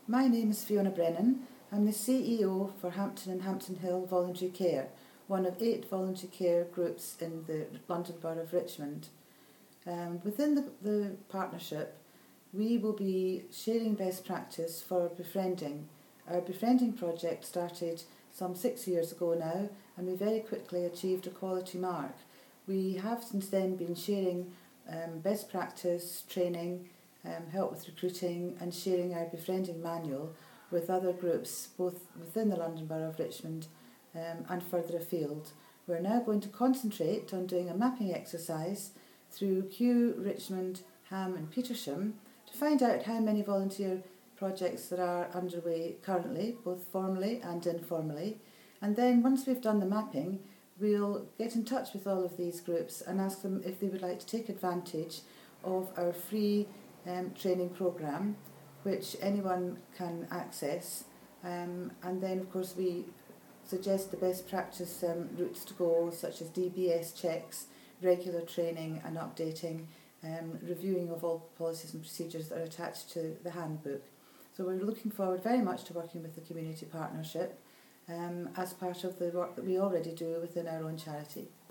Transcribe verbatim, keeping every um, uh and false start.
My name is Fiona Brennan. I'm the C E O for Hampton and Hampton Hill Voluntary Care, one of eight voluntary care groups in the London Borough of Richmond. Um, within the, the partnership, we will be sharing best practice for befriending. Our befriending project started some six years ago now, and we very quickly achieved a quality mark. We have since then been sharing um, best practice, training, um, help with recruiting, and sharing our befriending manual with other groups both within the London Borough of Richmond um, and further afield. We're now going to concentrate on doing a mapping exercise through Kew, Richmond, Ham and Petersham to find out how many volunteer projects there are underway currently, both formally and informally. And then once we've done the mapping, we'll get in touch with all of these groups and ask them if they would like to take advantage of our free um, training programme, which anyone can access. Um, and then, of course, we suggest the best practice um, routes to go, such as D B S checks, regular training and updating, um, reviewing of all policies and procedures that are attached to the handbook. So we're looking forward very much to working with the community partnership um, as part of the work that we already do within our own charity.